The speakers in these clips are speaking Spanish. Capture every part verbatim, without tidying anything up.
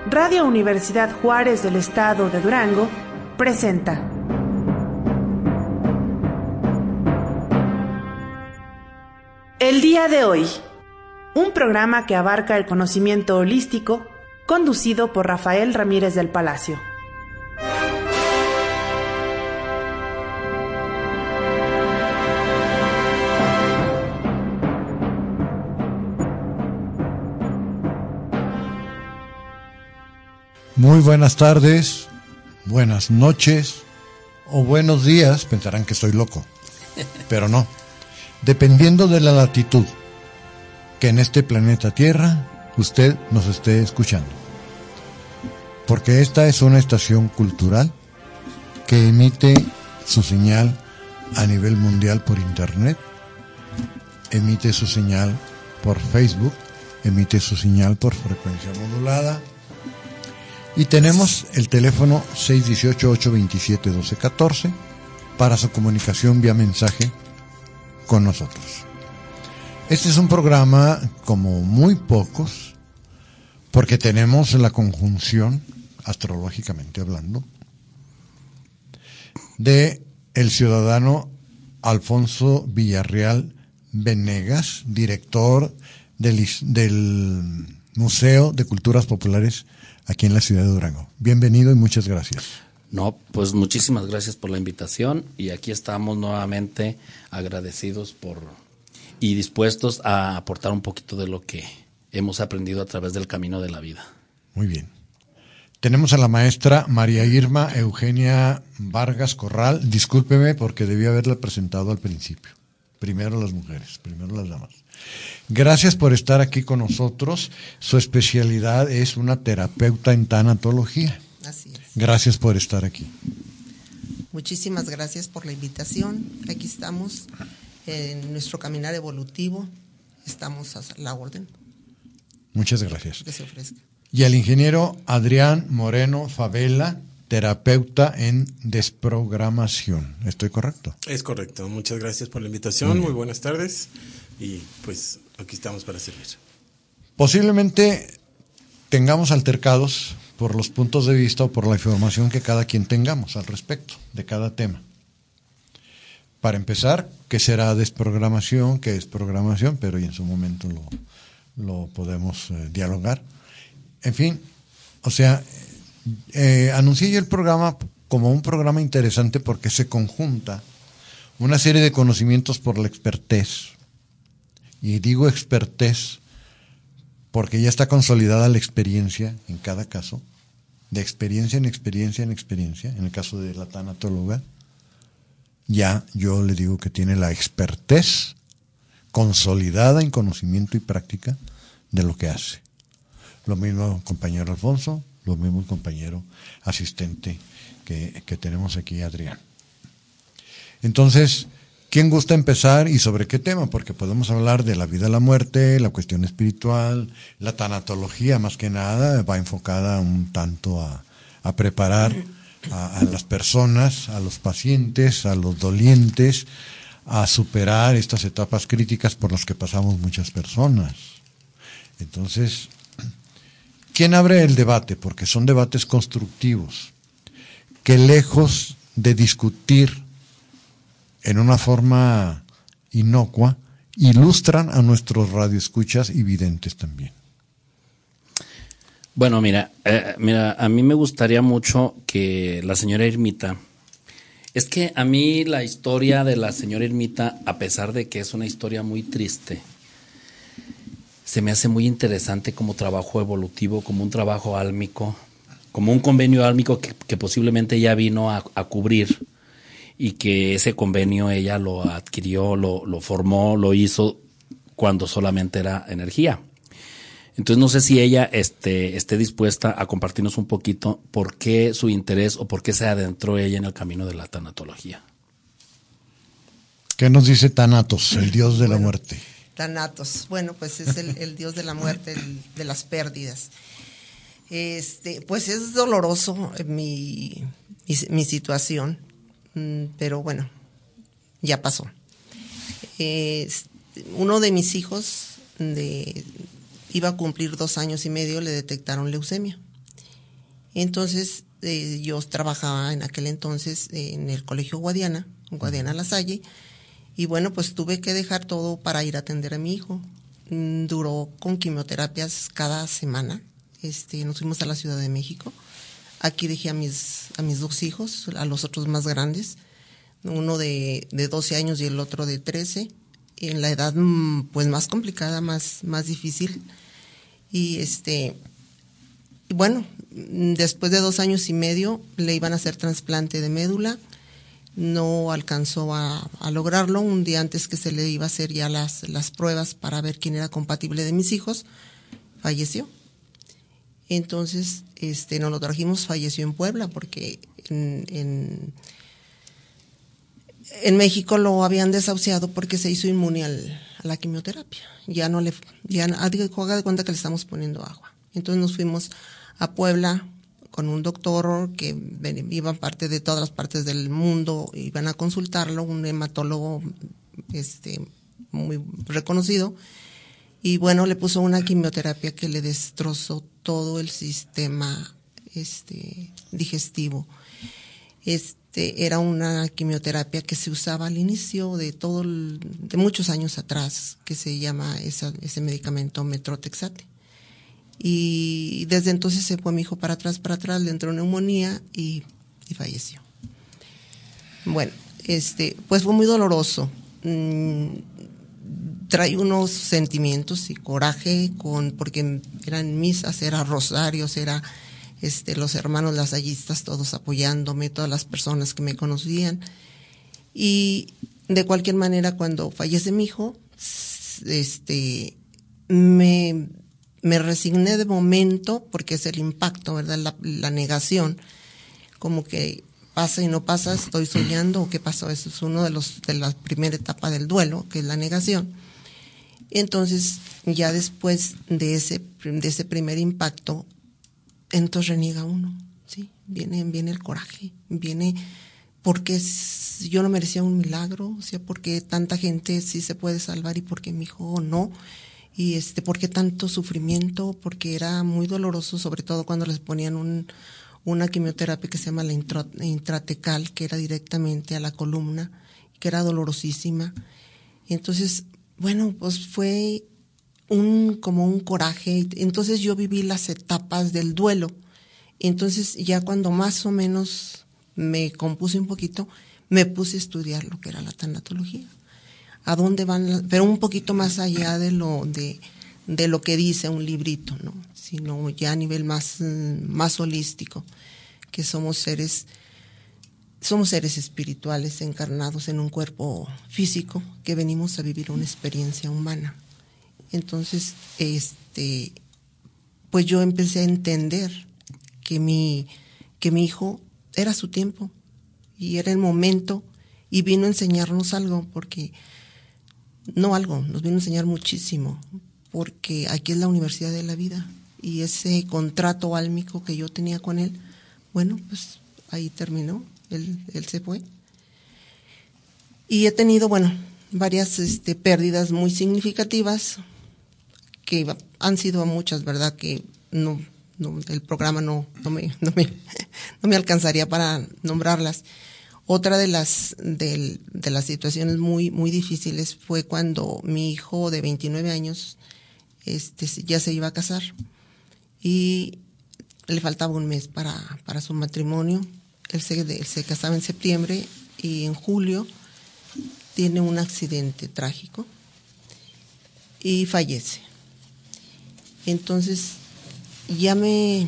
Radio Universidad Juárez del Estado de Durango presenta El día de hoy, un programa que abarca el conocimiento holístico, conducido por Rafael Ramírez del Palacio. Muy buenas tardes, buenas noches o buenos días. Pensarán que estoy loco, pero no. Dependiendo de la latitud que en este planeta Tierra usted nos esté escuchando. Porque esta es una estación cultural que emite su señal a nivel mundial por internet, emite su señal por Facebook, emite su señal por frecuencia modulada. Y tenemos el teléfono seis uno ocho, ocho dos siete, uno dos uno cuatro para su comunicación vía mensaje con nosotros. Este es un programa como muy pocos, porque tenemos la conjunción, astrológicamente hablando, de el ciudadano Alfonso Villarreal Venegas, director del, del Museo de Culturas Populares aquí en la ciudad de Durango. Bienvenido y muchas gracias. No, pues muchísimas gracias por la invitación y aquí estamos nuevamente agradecidos por y dispuestos a aportar un poquito de lo que hemos aprendido a través del camino de la vida. Muy bien. Tenemos a la maestra María Irma Eugenia Vargas Corral. Discúlpeme porque debí haberla presentado al principio. Primero las mujeres, primero las damas. Gracias por estar aquí con nosotros. Su especialidad es una terapeuta en tanatología. Así es. Gracias por estar aquí. Muchísimas gracias por la invitación. Aquí estamos en nuestro caminar evolutivo. Estamos a la orden. Muchas gracias. Que se ofrezca. Y al ingeniero Adrián Moreno Favela, terapeuta en desprogramación. ¿Estoy correcto? Es correcto. Muchas gracias por la invitación. Muy, Muy buenas tardes. Y pues aquí estamos para servir. Posiblemente tengamos altercados por los puntos de vista o por la información que cada quien tengamos al respecto de cada tema. Para empezar, ¿qué será desprogramación? ¿Qué es programación? Pero y en su momento lo, lo podemos eh, dialogar. En fin, o sea, eh, anuncié yo el programa como un programa interesante porque se conjunta una serie de conocimientos por la expertez. Y digo expertez porque ya está consolidada la experiencia en cada caso, de experiencia en experiencia en experiencia. En el caso de la tanatóloga, ya yo le digo que tiene la expertez consolidada en conocimiento y práctica de lo que hace. Lo mismo el compañero Alfonso, lo mismo el compañero asistente que, que tenemos aquí, Adrián. Entonces, ¿quién gusta empezar y sobre qué tema? Porque podemos hablar de la vida, la muerte, la cuestión espiritual, la tanatología más que nada va enfocada un tanto a, a preparar a, a las personas, a los pacientes, a los dolientes, a superar estas etapas críticas por las que pasamos muchas personas. Entonces, ¿quién abre el debate? Porque son debates constructivos, que lejos de discutir en una forma inocua, ilustran a nuestros radioescuchas y videntes también. Bueno, mira, eh, mira, a mí me gustaría mucho que la señora Irmita, es que a mí la historia de la señora Irmita, a pesar de que es una historia muy triste, se me hace muy interesante como trabajo evolutivo, como un trabajo álmico, como un convenio álmico que, que posiblemente ella vino a, a cubrir. Y que ese convenio ella lo adquirió, lo, lo formó, lo hizo cuando solamente era energía. Entonces no sé si ella este, esté dispuesta a compartirnos un poquito por qué su interés o por qué se adentró ella en el camino de la tanatología. ¿Qué nos dice Thanatos, el dios de bueno, la muerte? Thanatos, bueno, pues es el, el dios de la muerte, el, de las pérdidas. Este, pues es doloroso mi, mi, mi situación. Pero bueno, ya pasó. Eh, uno de mis hijos de, iba a cumplir dos años y medio, le detectaron leucemia. Entonces, eh, yo trabajaba en aquel entonces en el Colegio Guadiana, Guadiana La Salle, y bueno, pues tuve que dejar todo para ir a atender a mi hijo. Mm, Duró con quimioterapias cada semana. Este, nos fuimos a la Ciudad de México. Aquí dejé a mis, a mis dos hijos, a los otros más grandes, uno de, de doce años y el otro de trece, en la edad pues más complicada, más, más difícil. Y este, bueno, después de dos años y medio le iban a hacer trasplante de médula. No alcanzó a, a lograrlo. Un día antes que se le iba a hacer ya las, las pruebas para ver quién era compatible de mis hijos, falleció. Entonces, este, nos lo trajimos, falleció en Puebla, porque en, en, en México lo habían desahuciado porque se hizo inmune al, a la quimioterapia. Ya no le, ya haga de cuenta que le estamos poniendo agua. Entonces nos fuimos a Puebla con un doctor que iban parte de todas las partes del mundo, iban a consultarlo, un hematólogo este, muy reconocido. Y bueno, le puso una quimioterapia que le destrozó todo el sistema este, digestivo. Este, era una quimioterapia que se usaba al inicio de todo el, de muchos años atrás, que se llama esa, ese medicamento Metrotexate. Y desde entonces se fue mi hijo para atrás, para atrás, le entró neumonía y, y falleció. Bueno, este, pues fue muy doloroso. Mm, trae unos sentimientos y coraje con, porque eran misas, era rosarios, era este, los hermanos lasallistas todos apoyándome, todas las personas que me conocían. Y de cualquier manera, cuando fallece mi hijo, este, me, me resigné de momento, porque es el impacto, ¿verdad? La, la negación, como que pasa y no pasa, estoy soñando, o qué pasó. Eso es uno de los, de la primera etapa del duelo, que es la negación. Entonces, ya después de ese, de ese primer impacto, entonces reniega uno, ¿sí? Viene, viene el coraje, viene porque yo no merecía un milagro, o sea, porque tanta gente sí se puede salvar y porque mi hijo no, y este, porque tanto sufrimiento, porque era muy doloroso, sobre todo cuando les ponían un, una quimioterapia que se llama la intra, intratecal, que era directamente a la columna, que era dolorosísima. Entonces, bueno, pues fue un como un coraje. Entonces yo viví las etapas del duelo. Entonces ya cuando más o menos me compuse un poquito, me puse a estudiar lo que era la tanatología. A dónde van, las, pero un poquito más allá de lo de, de lo que dice un librito, ¿no? Sino ya a nivel más, más holístico, que somos seres Somos seres espirituales encarnados en un cuerpo físico que venimos a vivir una experiencia humana. Entonces, este, pues yo empecé a entender que mi, que mi hijo era su tiempo y era el momento, y vino a enseñarnos algo, porque, no algo, nos vino a enseñar muchísimo, porque aquí es la universidad de la vida, y ese contrato álmico que yo tenía con él, bueno, pues ahí terminó. Él, él se fue. Y he tenido, bueno, varias este, pérdidas muy significativas, que han sido muchas, ¿verdad? Que no, no el programa no, no, me, no, me, no me alcanzaría para nombrarlas. Otra de las, de, de las situaciones muy, muy difíciles fue cuando mi hijo de veintinueve años este, ya se iba a casar y le faltaba un mes para, para su matrimonio. Él se, él se casaba en septiembre y en julio tiene un accidente trágico y fallece. Entonces ya me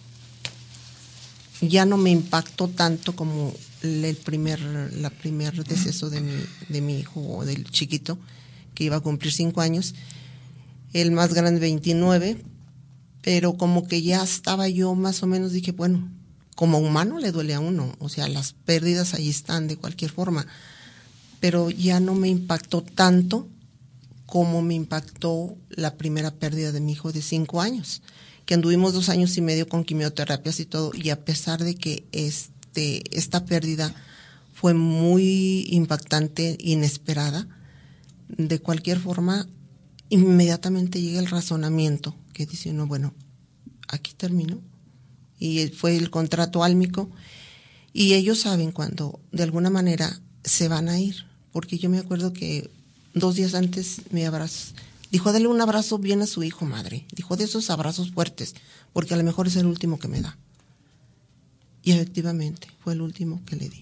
ya no me impactó tanto como el primer la primer deceso de mi de mi hijo, o del chiquito, que iba a cumplir cinco años, el más grande veintinueve, pero como que ya estaba yo más o menos, dije, bueno, como humano le duele a uno, o sea, las pérdidas ahí están de cualquier forma, pero ya no me impactó tanto como me impactó la primera pérdida de mi hijo de cinco años, que anduvimos dos años y medio con quimioterapias y todo, y a pesar de que este esta pérdida fue muy impactante, inesperada, de cualquier forma, inmediatamente llega el razonamiento, que dice uno, bueno, aquí terminó. y fue el contrato álmico, y ellos saben cuando de alguna manera se van a ir, porque yo me acuerdo que dos días antes me abrazó, dijo, dale un abrazo bien a su hijo, madre, dijo, de esos abrazos fuertes, porque a lo mejor es el último que me da. Y efectivamente fue el último que le di.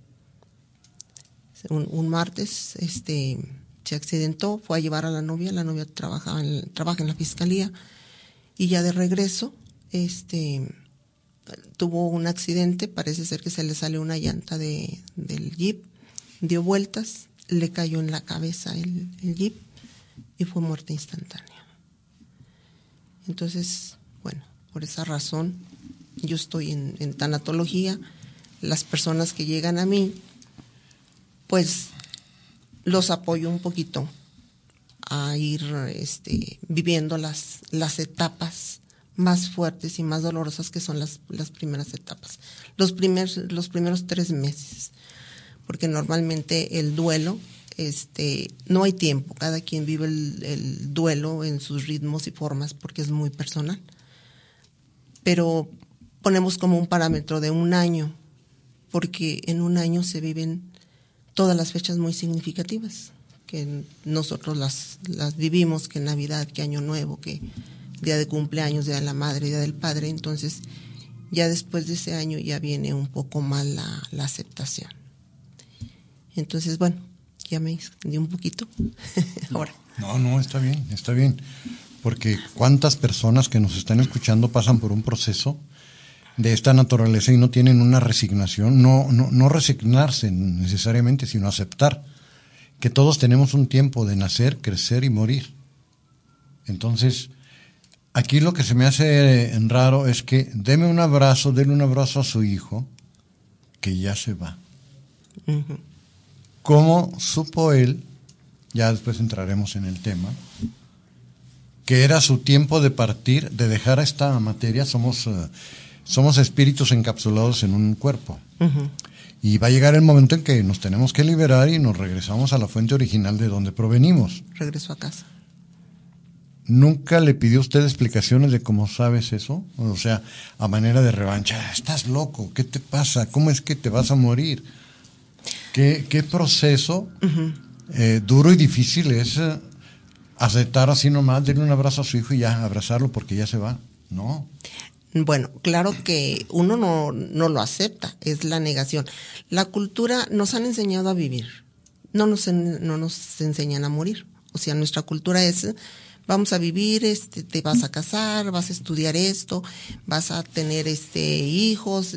Un, un martes este, se accidentó, fue a llevar a la novia, la novia trabajaba en, trabaja en la fiscalía, y ya de regreso este, tuvo un accidente, parece ser que se le sale una llanta de, del jeep, dio vueltas, le cayó en la cabeza el, el jeep y fue muerte instantánea. Entonces, bueno, por esa razón yo estoy en, en tanatología. Las personas que llegan a mí, pues los apoyo un poquito a ir este, viviendo las, las etapas más fuertes y más dolorosas que son las, las primeras etapas, los primeros, los primeros tres meses, porque normalmente el duelo, este, no hay tiempo, cada quien vive el, el duelo en sus ritmos y formas porque es muy personal, pero ponemos como un parámetro de un año, porque en un año se viven todas las fechas muy significativas, que nosotros las, las vivimos, que Navidad, que Año Nuevo, que Día de Cumpleaños, Día de la Madre, Día del Padre. Entonces ya después de ese año ya viene un poco más la, la aceptación. Entonces, bueno, ya me extendí un poquito. Ahora. No, no, está bien, está bien, porque cuántas personas que nos están escuchando pasan por un proceso de esta naturaleza y no tienen una resignación, no, no, no resignarse necesariamente, sino aceptar que todos tenemos un tiempo de nacer, crecer y morir. Entonces, aquí lo que se me hace raro es que deme un abrazo, denle un abrazo a su hijo, que ya se va. Uh-huh. ¿Cómo supo él, ya después entraremos en el tema, que era su tiempo de partir, de dejar esta materia? Somos... Uh, Somos espíritus encapsulados en un cuerpo. Uh-huh. Y va a llegar el momento en que nos tenemos que liberar y nos regresamos a la fuente original de donde provenimos. Regreso a casa. ¿Nunca le pidió usted explicaciones de cómo sabes eso? O sea, a manera de revancha. Estás loco, ¿qué te pasa? ¿Cómo es que te vas a morir? ¿Qué, qué proceso uh-huh. eh, duro y difícil es eh, aceptar así nomás, darle un abrazo a su hijo y ya, abrazarlo porque ya se va? No. Bueno, claro que uno no, no lo acepta, es la negación. La cultura nos han enseñado a vivir, no nos, no nos enseñan a morir. O sea, nuestra cultura es, vamos a vivir, este, te vas a casar, vas a estudiar esto, vas a tener este hijos,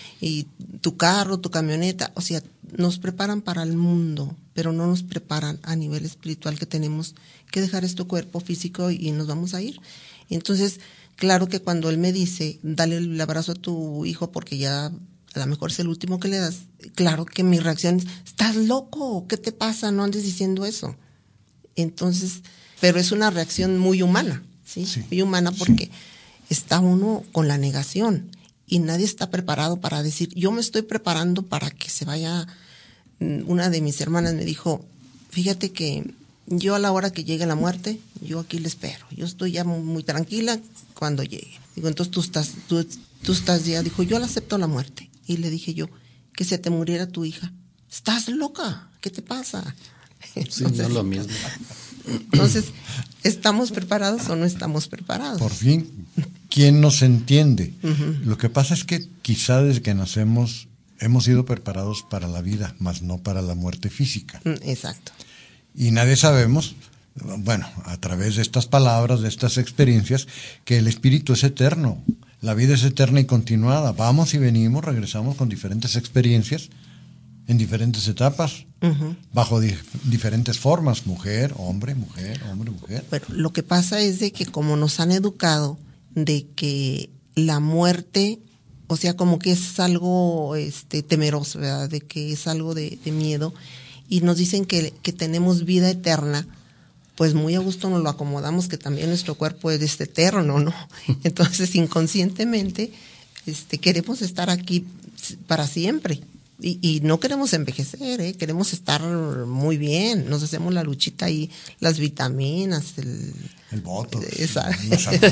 y tu carro, tu camioneta. O sea, nos preparan para el mundo, pero no nos preparan a nivel espiritual, que tenemos que dejar este cuerpo físico y nos vamos a ir. Entonces, claro que cuando él me dice, dale el abrazo a tu hijo porque ya a lo mejor es el último que le das, claro que mi reacción es, ¿estás loco? ¿Qué te pasa? No andes diciendo eso. Entonces, pero es una reacción muy humana, ¿sí? sí muy humana porque sí. Está uno con la negación y nadie está preparado para decir, yo me estoy preparando para que se vaya. Una de mis hermanas me dijo, fíjate que yo a la hora que llegue la muerte, yo aquí le espero. Yo estoy ya muy, muy tranquila cuando llegue. Digo, entonces tú estás, tú, tú estás ya. Dijo, yo le acepto la muerte. Y le dije yo, que se te muriera tu hija. ¿Estás loca? ¿Qué te pasa? Entonces, sí, no es lo mismo. Entonces, ¿estamos preparados o no estamos preparados? Por fin, ¿quién nos entiende? Uh-huh. Lo que pasa es que quizá desde que nacemos hemos sido preparados para la vida, mas no para la muerte física. Exacto. Y nadie sabemos, bueno, a través de estas palabras, de estas experiencias, que el espíritu es eterno, la vida es eterna y continuada. Vamos y venimos, regresamos con diferentes experiencias, en diferentes etapas, uh-huh. bajo di- diferentes formas, mujer, hombre, mujer, hombre, mujer. Bueno, lo que pasa es de que como nos han educado de que la muerte, o sea, como que es algo este temeroso, ¿verdad? De que es algo de, de miedo, y nos dicen que, que tenemos vida eterna, pues muy a gusto nos lo acomodamos, que también nuestro cuerpo es este eterno, ¿no? Entonces, inconscientemente, este, queremos estar aquí para siempre. Y, y no queremos envejecer, ¿eh? Queremos estar muy bien. Nos hacemos la luchita ahí, las vitaminas, el... El botox, esa, la salud,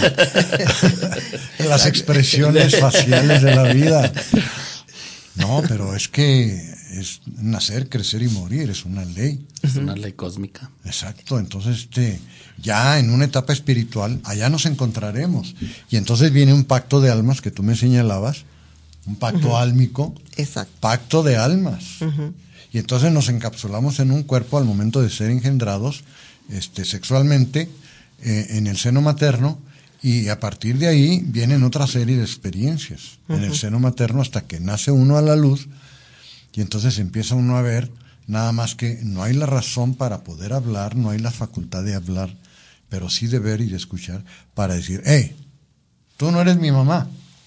las expresiones faciales de la vida. No, pero es que es nacer, crecer y morir, es una ley. Es una ley cósmica. Exacto, entonces este, ya en una etapa espiritual, allá nos encontraremos. Y entonces viene un pacto de almas que tú me señalabas, un pacto uh-huh. álmico, exacto. Pacto de almas. Uh-huh. Y entonces nos encapsulamos en un cuerpo al momento de ser engendrados este, sexualmente, eh, en el seno materno, y a partir de ahí vienen otra serie de experiencias uh-huh. en el seno materno hasta que nace uno a la luz, y entonces empieza uno a ver nada más que no hay la razón para poder hablar, no hay la facultad de hablar, pero sí de ver y de escuchar para decir, hey, tú no eres mi mamá,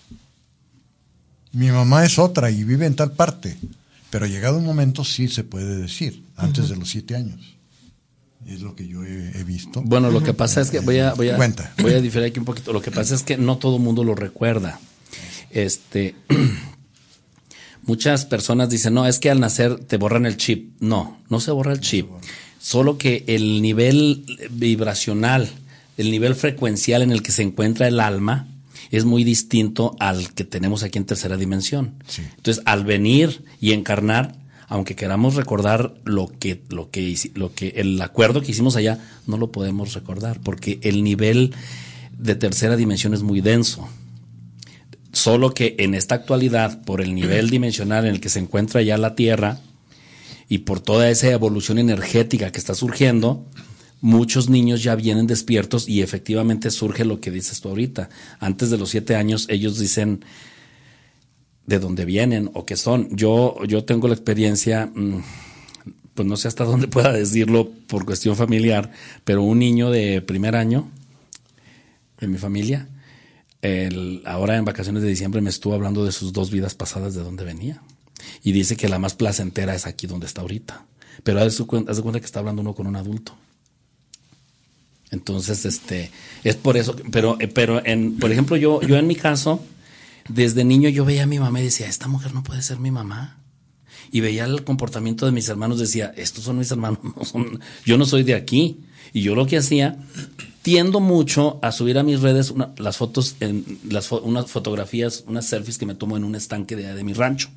mi mamá es otra y vive en tal parte, pero llegado un momento sí se puede decir, antes uh-huh. de los siete años. Es lo que yo he, he visto. Bueno, lo que pasa es que voy a, voy a, Cuenta. voy a diferir aquí un poquito. Lo que pasa es que no todo el mundo lo recuerda. Este, muchas personas dicen, no, es que al nacer te borran el chip. No, no se borra el chip. Solo que el nivel vibracional, el nivel frecuencial en el que se encuentra el alma es muy distinto al que tenemos aquí en tercera dimensión. Sí. Entonces, al venir y encarnar, aunque queramos recordar lo que, lo que, lo que, el acuerdo que hicimos allá, no lo podemos recordar, porque el nivel de tercera dimensión es muy denso. Solo que en esta actualidad, por el nivel dimensional en el que se encuentra ya la Tierra, y por toda esa evolución energética que está surgiendo, muchos niños ya vienen despiertos, y efectivamente surge lo que dices tú ahorita. Antes de los siete años, ellos dicen de dónde vienen o qué son. Yo, yo tengo la experiencia, pues no sé hasta dónde pueda decirlo por cuestión familiar, pero un niño de primer año en mi familia, el, ahora en vacaciones de diciembre me estuvo hablando de sus dos vidas pasadas, de dónde venía. Y dice que la más placentera es aquí donde está ahorita. Pero haz de cuenta, haz de cuenta que está hablando uno con un adulto. Entonces, este, es por eso, pero, pero en, por ejemplo, yo, yo en mi caso, desde niño yo veía a mi mamá y decía, esta mujer no puede ser mi mamá. Y veía el comportamiento de mis hermanos, decía, estos son mis hermanos, no son, yo no soy de aquí. Y yo lo que hacía, tiendo mucho a subir a mis redes una, las fotos, en, las fo, unas fotografías, unas selfies que me tomo en un estanque de, de mi rancho.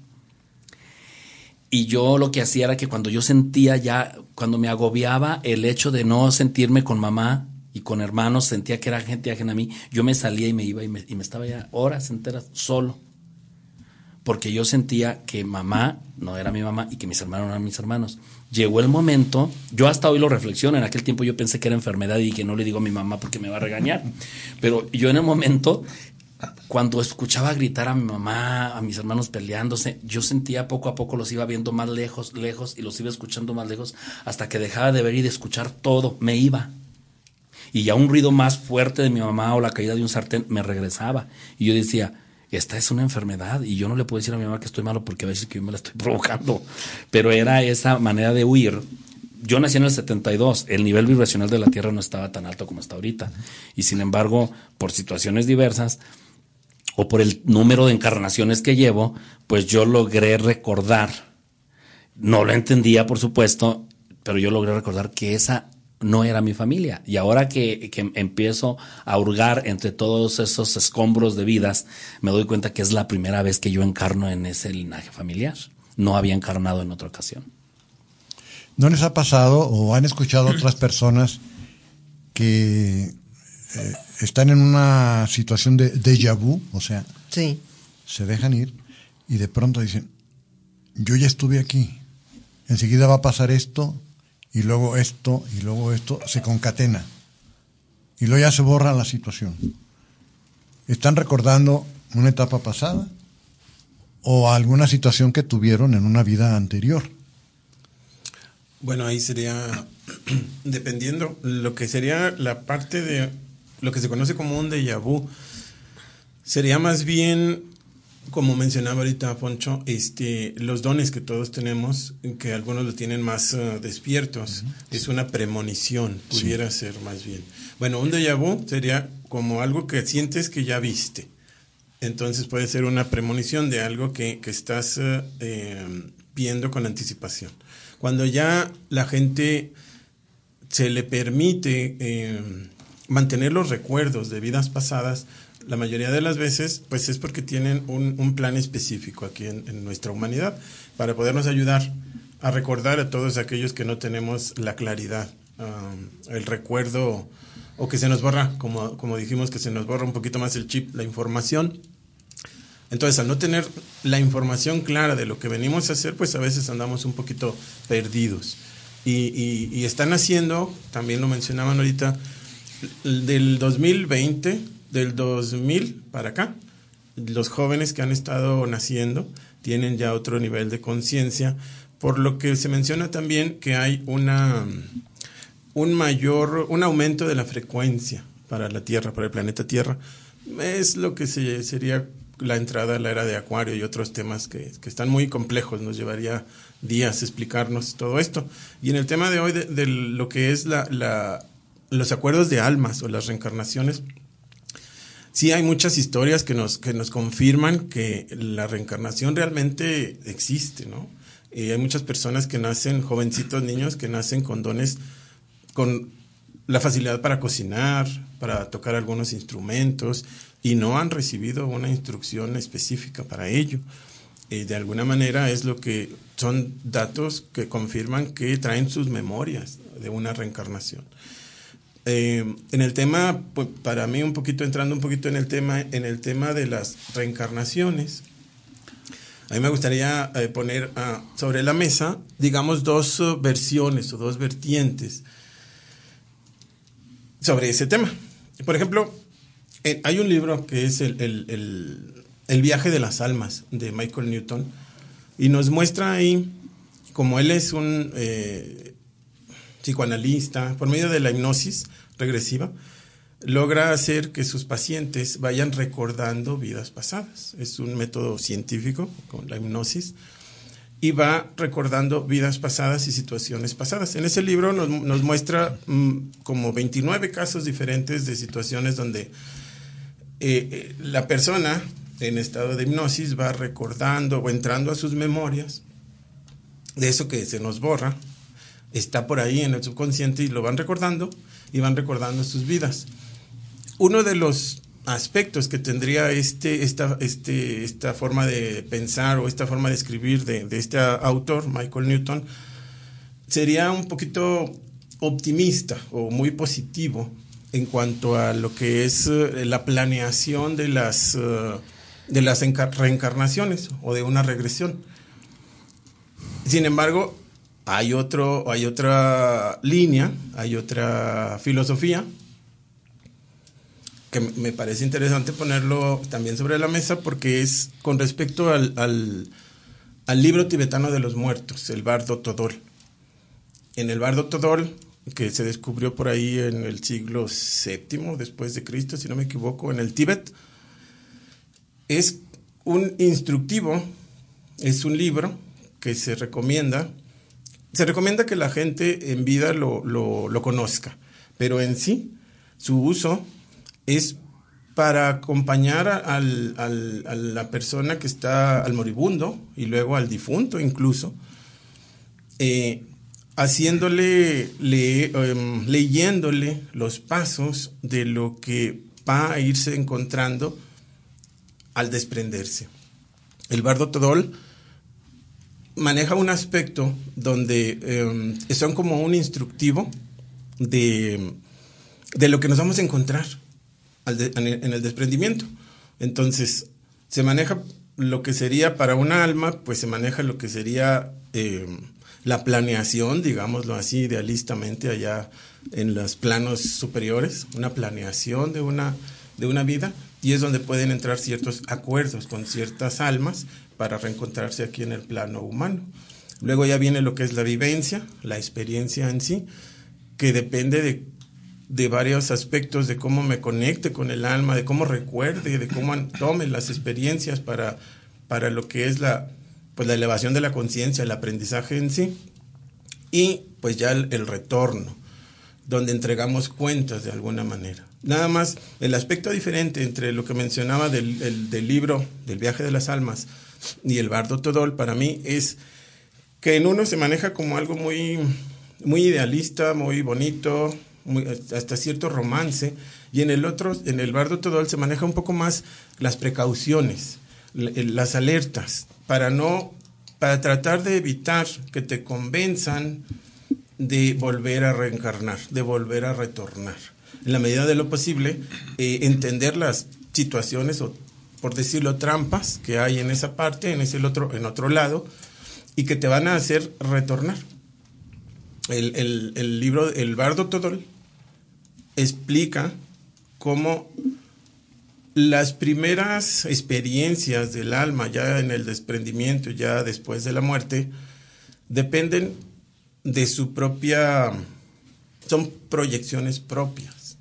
Y yo lo que hacía era que cuando yo sentía ya, cuando me agobiaba el hecho de no sentirme con mamá y con hermanos, sentía que era gente ajena a mí, yo me salía y me iba y me, y me estaba ya horas enteras solo. Porque yo sentía que mamá no era mi mamá y que mis hermanos no eran mis hermanos. Llegó el momento, yo hasta hoy lo reflexiono, en aquel tiempo yo pensé que era enfermedad y que no le digo a mi mamá porque me va a regañar. Pero yo en el momento, cuando escuchaba gritar a mi mamá, a mis hermanos peleándose, yo sentía poco a poco los iba viendo más lejos, lejos y los iba escuchando más lejos hasta que dejaba de ver y de escuchar todo, me iba. Y ya un ruido más fuerte de mi mamá o la caída de un sartén me regresaba. Y yo decía, esta es una enfermedad y yo no le puedo decir a mi mamá que estoy malo porque a veces que yo me la estoy provocando. Pero era esa manera de huir. Yo nací en el setenta y dos, el nivel vibracional de la Tierra no estaba tan alto como está ahorita. Y sin embargo, por situaciones diversas o por el número de encarnaciones que llevo, pues yo logré recordar, no lo entendía por supuesto, pero yo logré recordar que esa no era mi familia. Y ahora que, que empiezo a hurgar entre todos esos escombros de vidas, me doy cuenta que es la primera vez que yo encarno en ese linaje familiar. No había encarnado en otra ocasión. ¿No les ha pasado o han escuchado otras personas que eh, están en una situación de déjà vu? O sea, sí, se dejan ir y de pronto dicen, yo ya estuve aquí, enseguida va a pasar esto, y luego esto, y luego esto, se concatena. Y luego ya se borra la situación. ¿Están recordando una etapa pasada o alguna situación que tuvieron en una vida anterior? Bueno, ahí sería, dependiendo, lo que sería la parte de lo que se conoce como un déjà vu, sería más bien, como mencionaba ahorita Poncho, este, los dones que todos tenemos, que algunos lo tienen más uh, despiertos, uh-huh. Es una premonición, pudiera sí. ser más bien. Bueno, un déjà vu sería como algo que sientes que ya viste, Entonces puede ser una premonición de algo que, que estás eh, viendo con anticipación. Cuando ya la gente se le permite eh, mantener los recuerdos de vidas pasadas, la mayoría de las veces pues es porque tienen un, un plan específico aquí en, en nuestra humanidad para podernos ayudar a recordar a todos aquellos que no tenemos la claridad, um, el recuerdo, o que se nos borra, como, como dijimos, que se nos borra un poquito más el chip, la información. Entonces, al no tener la información clara de lo que venimos a hacer, pues a veces andamos un poquito perdidos. Y, y, y están haciendo, también lo mencionaban ahorita, del dos mil veinte, del dos mil para acá, los jóvenes que han estado naciendo tienen ya otro nivel de conciencia, por lo que se menciona también que hay una, un mayor, un aumento de la frecuencia para la Tierra, para el planeta Tierra. Es lo que se, sería la entrada a la era de Acuario y otros temas que, que están muy complejos, nos llevaría días explicarnos todo esto. Y en el tema de hoy, de, de lo que es la, la, los acuerdos de almas o las reencarnaciones, sí hay muchas historias que nos, que nos confirman que la reencarnación realmente existe, ¿no? Y hay muchas personas que nacen, jovencitos niños, que nacen con dones, con la facilidad para cocinar, para tocar algunos instrumentos, y no han recibido una instrucción específica para ello. Y de alguna manera es lo que son datos que confirman que traen sus memorias de una reencarnación. Eh, en el tema, pues, para mí un poquito, entrando un poquito en el tema, en el tema de las reencarnaciones, a mí me gustaría eh, poner uh, sobre la mesa, digamos, dos uh, versiones o dos vertientes sobre ese tema. Por ejemplo, eh, hay un libro que es el, el, el, el viaje de las almas de Michael Newton, y nos muestra ahí, como él es un eh, psicoanalista, por medio de la hipnosis regresiva, logra hacer que sus pacientes vayan recordando vidas pasadas. Es un método científico con la hipnosis, y va recordando vidas pasadas y situaciones pasadas. En ese libro nos, nos muestra mmm, como veintinueve casos diferentes de situaciones donde eh, eh, la persona en estado de hipnosis va recordando o entrando a sus memorias de eso que se nos borra, está por ahí en el subconsciente, y lo van recordando y van recordando sus vidas. Uno de los aspectos que tendría este, esta, este, esta forma de pensar o esta forma de escribir de, de este autor, Michael Newton, sería un poquito optimista o muy positivo en cuanto a lo que es uh, la planeación de las, uh, de las reencarnaciones o de una regresión. Sin embargo, hay, otro, hay otra línea, hay otra filosofía que me parece interesante ponerlo también sobre la mesa, porque es con respecto al, al, al libro tibetano de los muertos, el Bardo Thodol. En el Bardo Thodol, que se descubrió por ahí en el siglo séptimo después de Cristo, si no me equivoco, en el Tíbet, es un instructivo, es un libro que se recomienda, se recomienda que la gente en vida lo, lo, lo conozca, pero en sí, su uso es para acompañar al, al, a la persona que está, al moribundo, y luego al difunto incluso, eh, haciéndole, le, um, leyéndole los pasos de lo que va a irse encontrando al desprenderse. El Bardo Thodol maneja un aspecto donde um, son como un instructivo de, de lo que nos vamos a encontrar en el desprendimiento. Entonces, se maneja lo que sería para una alma, pues se maneja lo que sería eh, la planeación, digámoslo así, idealistamente, allá en los planos superiores, una planeación de una, de una vida, y es donde pueden entrar ciertos acuerdos con ciertas almas para reencontrarse aquí en el plano humano. Luego ya viene lo que es la vivencia, la experiencia en sí, que depende de de varios aspectos, de cómo me conecte con el alma, de cómo recuerde, de cómo tome las experiencias para, para lo que es la, pues la elevación de la conciencia, el aprendizaje en sí, y pues ya el, el retorno, donde entregamos cuentas de alguna manera. Nada más el aspecto diferente entre lo que mencionaba del, el, del libro del viaje de las almas y el Bardo Todol para mí es que en uno se maneja como algo muy, muy idealista, muy bonito, muy, hasta cierto romance, y en el otro, en el Bardo Todol se maneja un poco más las precauciones, las alertas, para no, para tratar de evitar que te convenzan de volver a reencarnar, de volver a retornar. En la medida de lo posible, eh, entender las situaciones o, por decirlo, trampas que hay en esa parte, en ese otro, en otro lado, y que te van a hacer retornar. El, el, el libro, el Bardo Todol, explica cómo las primeras experiencias del alma, ya en el desprendimiento, ya después de la muerte, dependen de su propia, son proyecciones propias.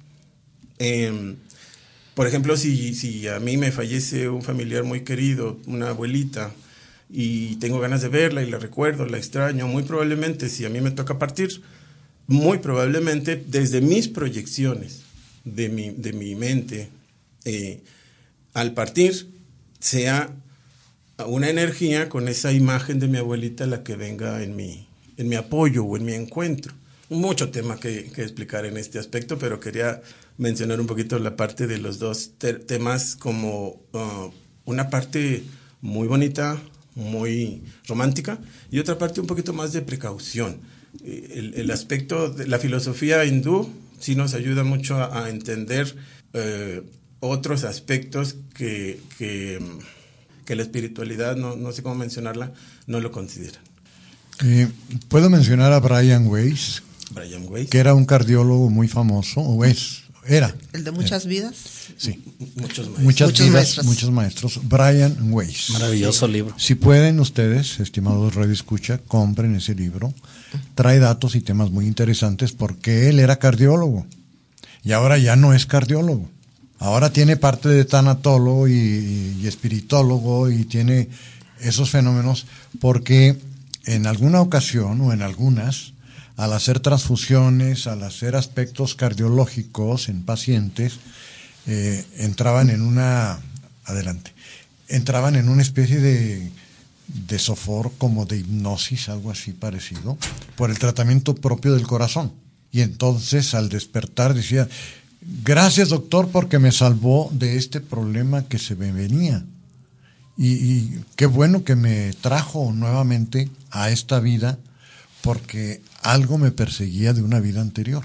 Eh, por ejemplo, si, si a mí me fallece un familiar muy querido, una abuelita, y tengo ganas de verla y la recuerdo, la extraño, muy probablemente si a mí me toca partir, muy probablemente desde mis proyecciones de mi, de mi mente, eh, al partir sea una energía con esa imagen de mi abuelita la que venga en mi, en mi apoyo o en mi encuentro. Mucho tema que, que explicar en este aspecto, pero quería mencionar un poquito la parte de los dos te- temas como uh, una parte muy bonita, muy romántica, y otra parte un poquito más de precaución. El, el aspecto de la filosofía hindú sí nos ayuda mucho a, a entender eh, otros aspectos que, que, que la espiritualidad, no, no sé cómo mencionarla, no lo consideran. Eh, Puedo mencionar a Brian Weiss, Brian Weiss, que era un cardiólogo muy famoso, o es, era. ¿El de muchas eh, vidas? Sí. muchos maestros. Muchas Muchos vidas, maestros. muchos maestros. Brian Weiss. Maravilloso Sí. libro. Si pueden ustedes, estimados Radio Escucha, compren ese libro. Trae datos y temas muy interesantes porque él era cardiólogo y ahora ya no es cardiólogo. Ahora tiene parte de tanatólogo y, y espiritólogo y tiene esos fenómenos porque en alguna ocasión o en algunas, al hacer transfusiones, al hacer aspectos cardiológicos en pacientes, eh, entraban en una, adelante, entraban en una especie de, de sofor como de hipnosis, algo así parecido, por el tratamiento propio del corazón. Y entonces al despertar decía, gracias doctor porque me salvó de este problema que se me venía. Y, y qué bueno que me trajo nuevamente a esta vida porque algo me perseguía de una vida anterior.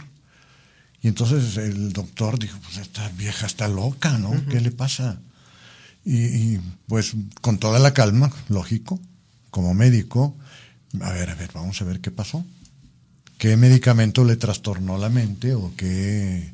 Y entonces el doctor dijo, pues esta vieja está loca, ¿no? Uh-huh. ¿Qué le pasa? Y, y pues con toda la calma, lógico, como médico, a ver, a ver, vamos a ver qué pasó. ¿Qué medicamento le trastornó la mente o qué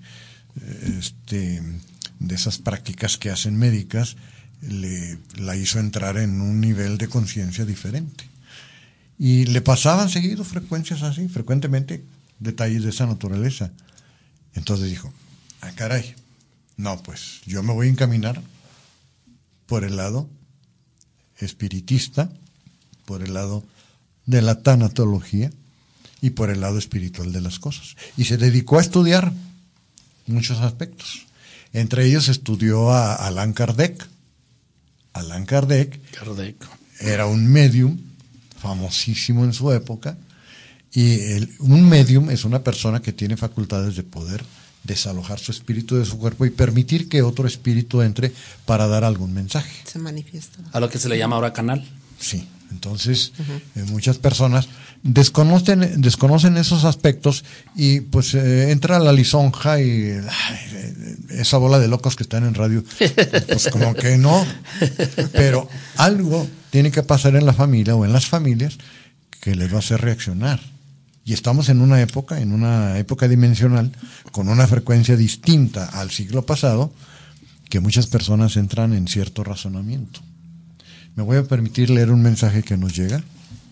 este, de esas prácticas que hacen médicas le la hizo entrar en un nivel de conciencia diferente? Y le pasaban seguido frecuencias así, frecuentemente detalles de esa naturaleza. Entonces dijo, ah, caray, no, pues yo me voy a encaminar por el lado espiritista, por el lado de la tanatología y por el lado espiritual de las cosas. Y se dedicó a estudiar muchos aspectos. Entre ellos estudió a Allan Kardec. Allan Kardec, Kardec. era un medium famosísimo en su época, y el, un medium es una persona que tiene facultades de poder desalojar su espíritu de su cuerpo y permitir que otro espíritu entre para dar algún mensaje. Se manifiesta. A lo que se le llama ahora canal. Sí, entonces uh-huh. eh, muchas personas desconocen desconocen esos aspectos y pues eh, entra la lisonja y ay, esa bola de locos que están en radio, pues como que no, pero algo tiene que pasar en la familia o en las familias que les va a hacer reaccionar. Y estamos en una época, en una época dimensional, con una frecuencia distinta al siglo pasado, que muchas personas entran en cierto razonamiento. Me voy a permitir leer un mensaje que nos llega.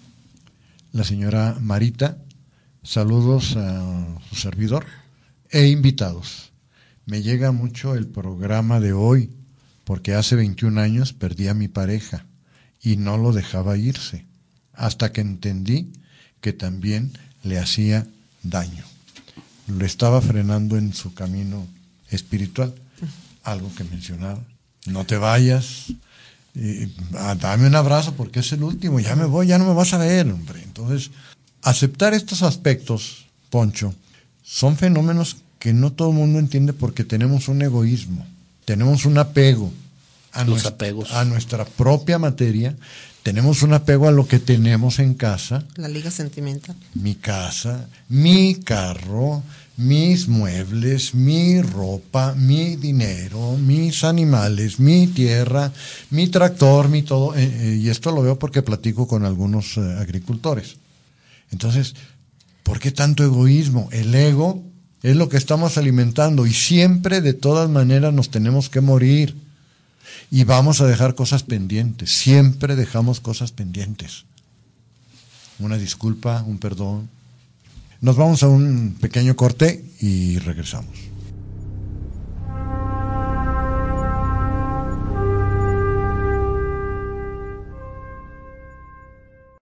La señora Marita, saludos a su servidor e invitados. Me llega mucho el programa de hoy, porque hace veintiún años perdí a mi pareja y no lo dejaba irse, hasta que entendí que también le hacía daño. Lo estaba frenando en su camino espiritual. Algo que mencionaba. No te vayas, y, a, dame un abrazo porque es el último, ya me voy, ya no me vas a ver, hombre. Entonces, aceptar estos aspectos, Poncho, son fenómenos que no todo el mundo entiende porque tenemos un egoísmo, tenemos un apego a, Los nuestra, apegos. a nuestra propia materia, tenemos un apego a lo que tenemos en casa. La liga sentimental. Mi casa, mi carro, mis muebles, mi ropa, mi dinero, mis animales, mi tierra, mi tractor, mi todo. Eh, eh, y esto lo veo porque platico con algunos eh, agricultores. Entonces, ¿por qué tanto egoísmo? El ego es lo que estamos alimentando y siempre, de todas maneras, nos tenemos que morir. Y vamos a dejar cosas pendientes. Siempre dejamos cosas pendientes. Una disculpa, un perdón. Nos vamos a un pequeño corte y regresamos.